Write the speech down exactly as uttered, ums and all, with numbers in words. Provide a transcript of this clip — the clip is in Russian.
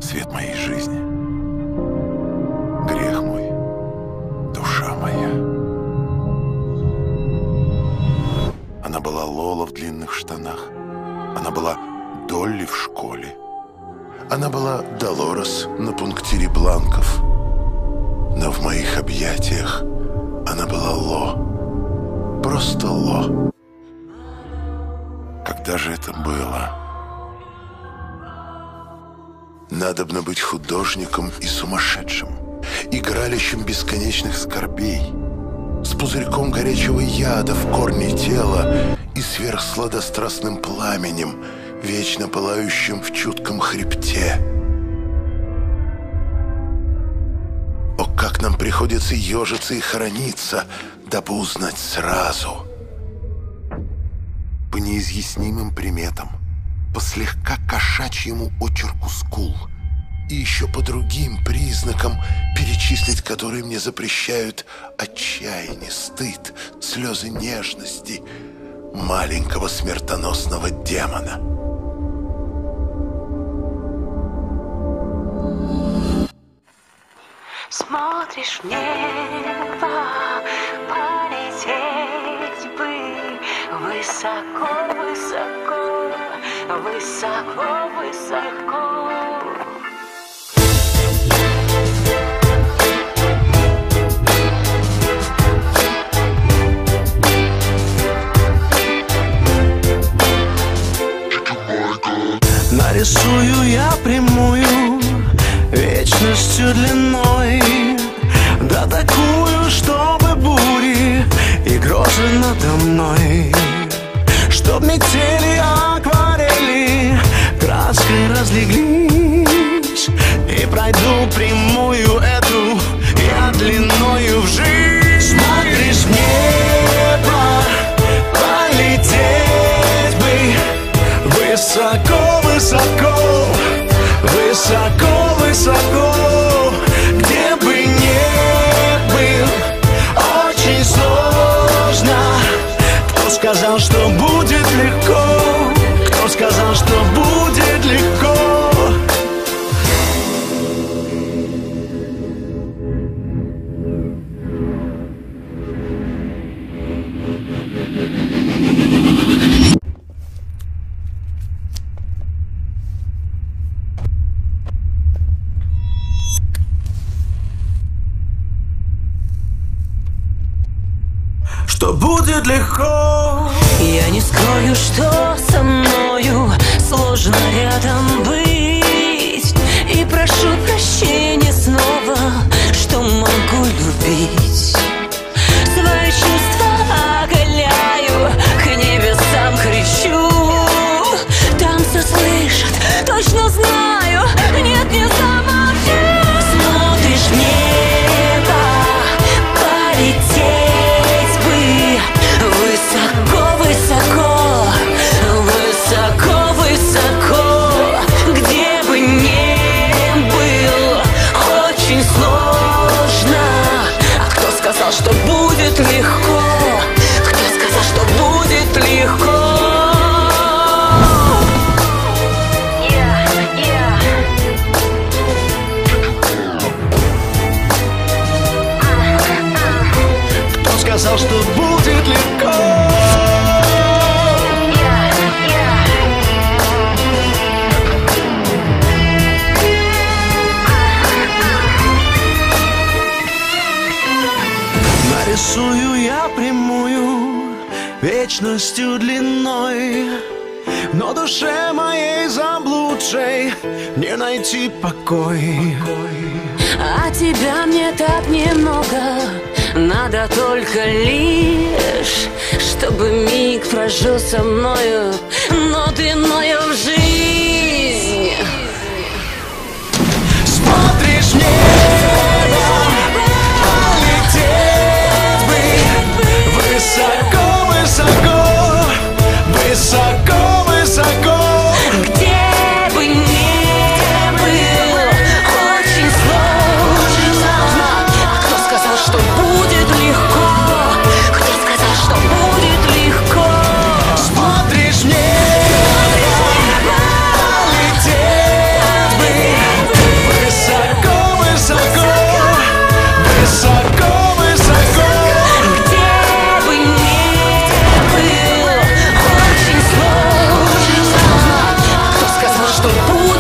свет моей жизни, грех мой, душа моя. Она была Лола в длинных штанах, она была Долли в школе, она была Долорес на пунктире бланков, но в моих объятиях она была Ло, просто Ло. Когда же это было? Надобно быть художником и сумасшедшим, игралищем бесконечных скорбей, с пузырьком горячего яда в корне тела и сверхсладострастным пламенем, вечно пылающим в чутком хребте. О, как нам приходится ежиться и хорониться, дабы узнать сразу. По неизъяснимым приметам, по слегка кошачьему очерку скул и еще по другим признакам, перечислить которые мне запрещают отчаяние, стыд, слезы нежности маленького смертоносного демона. Смотришь в небо, полететь бы высоко, высоко, высоко, высоко. Нарисую я прямую вечностью длиной, да такую, чтобы бури и грозы надо мной, чтоб метели акварели краской разлеглись, и пройду прямую эту я длиною в жизнь. Смотришь в небо, полететь бы высоко, высоко, высоко, высоко, где бы ни был, очень сложно. Кто сказал, что будет легко? Кто сказал, что будет легко? Что будет легко. Я не скрою, что со мною сложно рядом быть, и прошу прощения снова, что могу любить. Свои чувства оголяю, к небесам кричу. Там все слышат, точно знаю, нет, не замолчу. Смотришь в небо, полететь высоко, высоко, высоко, высоко, где бы ни был, очень сложно. А кто сказал, что будет легко? Кто сказал, что будет легко? Yeah, yeah. Кто сказал, что будет легко? Нарисую я прямую вечностью длиной, но душе моей заблудшей не найти покой. А тебя мне так немного, надо только лишь, чтобы миг прожил со мною, но длиною в жизнь. Смотришь в небо, полететь бы высоко, высоко, высоко, высоко, где бы ни был, очень сложно. А кто сказал, что будет легко? Кто сказал, что будет легко? смотришь в небо. что будет.